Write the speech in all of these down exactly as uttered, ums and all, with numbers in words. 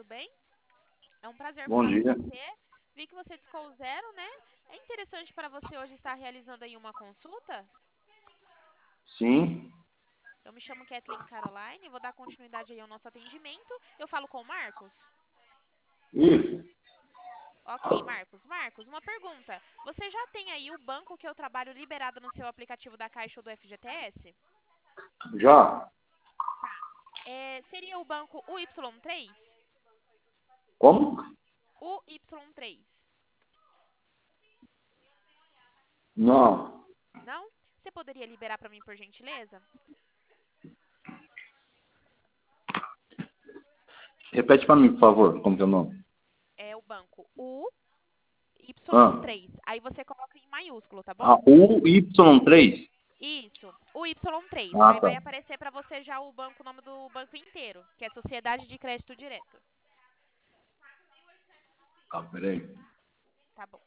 tudo bem? É um prazer Bom falar com dia. você. Vi que você discou zero, né? É interessante para você hoje estar realizando aí uma consulta? Sim, Eu me chamo Kathleen Caroline, vou dar continuidade aí ao nosso atendimento. Eu falo com o Marcos? isso. Ok, Marcos. Marcos, uma pergunta. Você já tem aí o banco que eu trabalho liberado no seu aplicativo da Caixa ou do F G T S? Já? É, seria o banco U Y três? Como? U Y três. Não. Não? Você poderia liberar para mim, por gentileza? Repete para mim, por favor, como que é o nome? É o banco U Y Ah, três. Aí você coloca em maiúsculo, tá bom? ah U Y três. Isso, o Y três. Ah, Aí tá. vai aparecer para você já o banco, o nome do banco inteiro, que é Sociedade de Crédito Direto. Ah, peraí. Tá bom.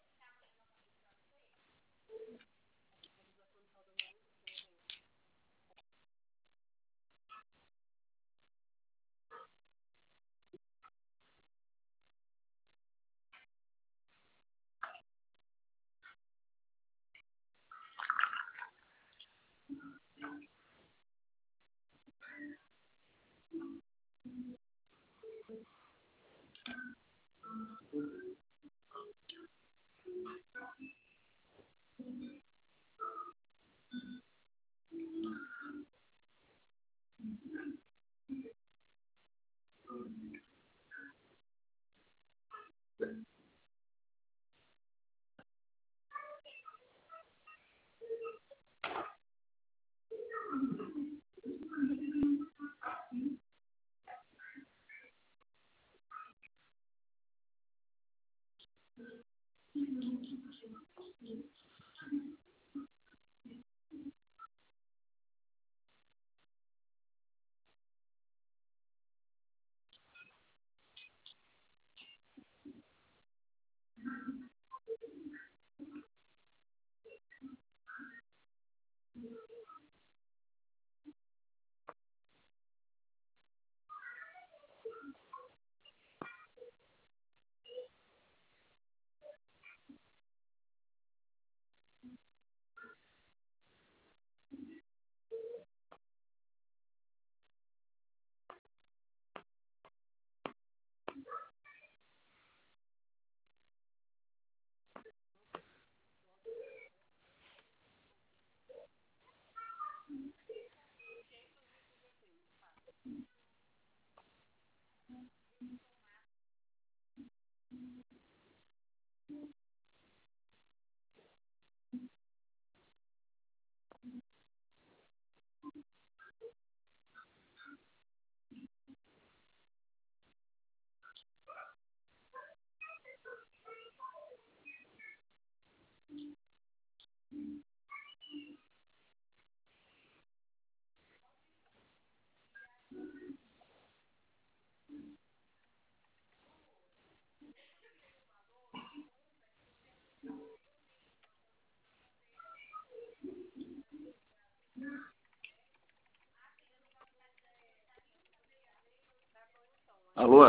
Alô?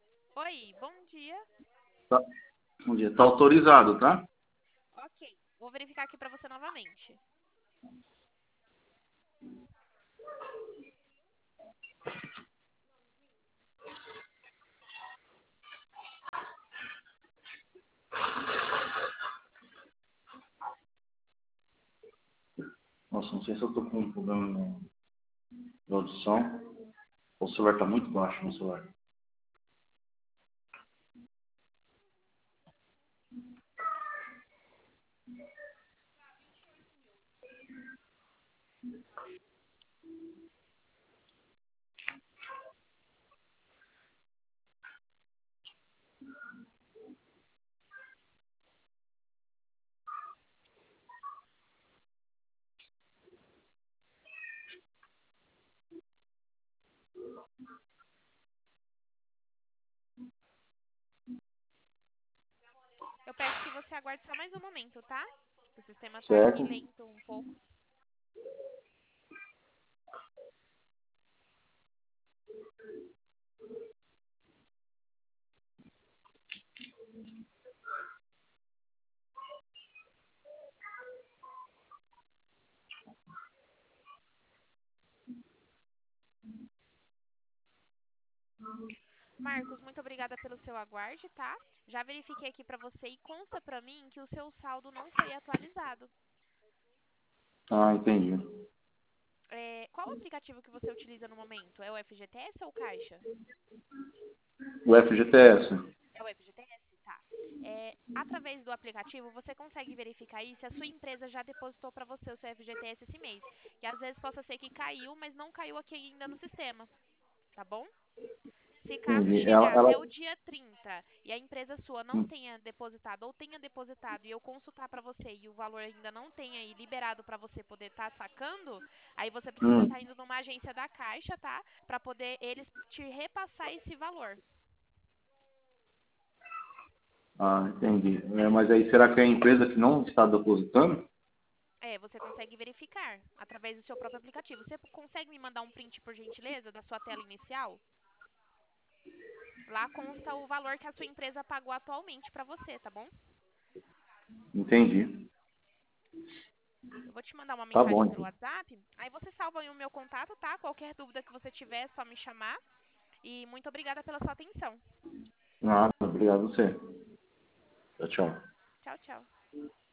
Oi, bom dia. Tá. Bom dia. Tá autorizado, tá? Ok, vou verificar aqui para você novamente. Nossa, não sei se eu tô com um problema no- na audição. O celular tá muito baixo no celular. Eu peço que você aguarde só mais um momento, tá? O sistema tá aqui Certo? lento um pouco. Marcos, muito obrigada pelo seu aguarde, tá? Já verifiquei aqui para você e consta para mim que o seu saldo não foi atualizado. Ah, entendi. É, qual o aplicativo que você utiliza no momento? É o F G T S ou o Caixa? O F G T S. É o F G T S? Tá. É, através do aplicativo, você consegue verificar aí se a sua empresa já depositou para você o seu F G T S esse mês. E às vezes possa ser que caiu, mas não caiu aqui ainda no sistema, tá bom? Se caso Entendi. Ela, chegar ela, até o dia trinta e a empresa sua não tenha depositado ou tenha depositado e eu consultar para você e o valor ainda não tenha aí liberado para você poder estar sacando, aí você precisa hum, estar indo numa agência da Caixa, tá? Para poder eles te repassar esse valor. ah, entendi. É, mas aí, será que é a empresa que não está depositando? É, você consegue verificar através do seu próprio aplicativo. Você consegue me mandar um print, por gentileza, da sua tela inicial? Lá consta o valor que a sua empresa pagou atualmente para você, tá bom? Entendi. Eu vou te mandar uma Tá mensagem bom, pelo então. WhatsApp. Aí você salva aí o meu contato, tá? Qualquer dúvida que você tiver, é só me chamar. E muito obrigada pela sua atenção. Nada, obrigado a você. Tchau, tchau. Tchau, tchau.